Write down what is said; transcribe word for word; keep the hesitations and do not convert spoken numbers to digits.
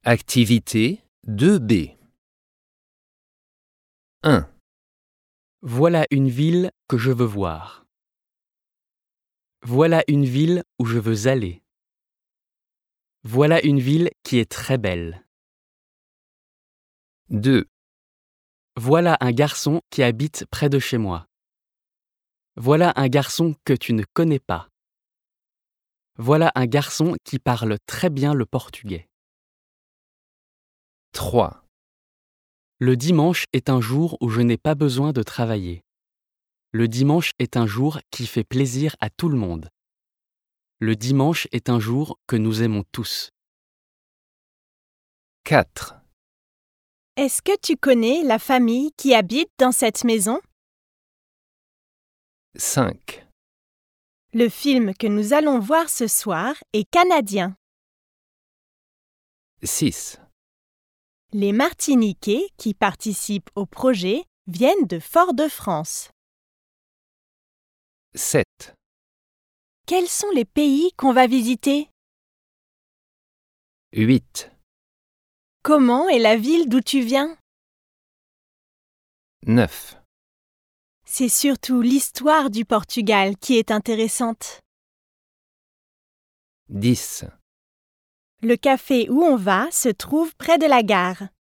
Activité deux B. un. Voilà une ville que je veux voir. Voilà une ville où je veux aller. Voilà une ville qui est très belle. deux. Voilà un garçon qui habite près de chez moi. Voilà un garçon que tu ne connais pas. Voilà un garçon qui parle très bien le portugais. trois. Le dimanche est un jour où je n'ai pas besoin de travailler. Le dimanche est un jour qui fait plaisir à tout le monde. Le dimanche est un jour que nous aimons tous. quatre. Est-ce que tu connais la famille qui habite dans cette maison? cinq. Le film que nous allons voir ce soir est canadien. six. Les Martiniquais qui participent au projet viennent de Fort-de-France. sept. Quels sont les pays qu'on va visiter? huit. Comment est la ville d'où tu viens? neuf. C'est surtout l'histoire du Portugal qui est intéressante. dix. Le café où on va se trouve près de la gare.